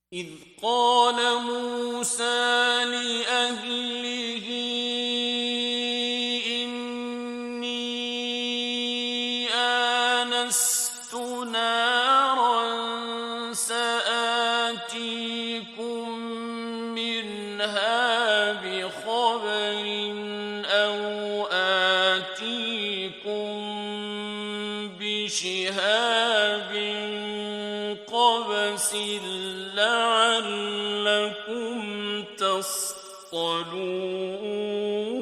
إذ قال موسى لأهله إني آنست نارا سآتيكم منها بخبر أو آتيكم بشهاب قبس لعلكم تصطلون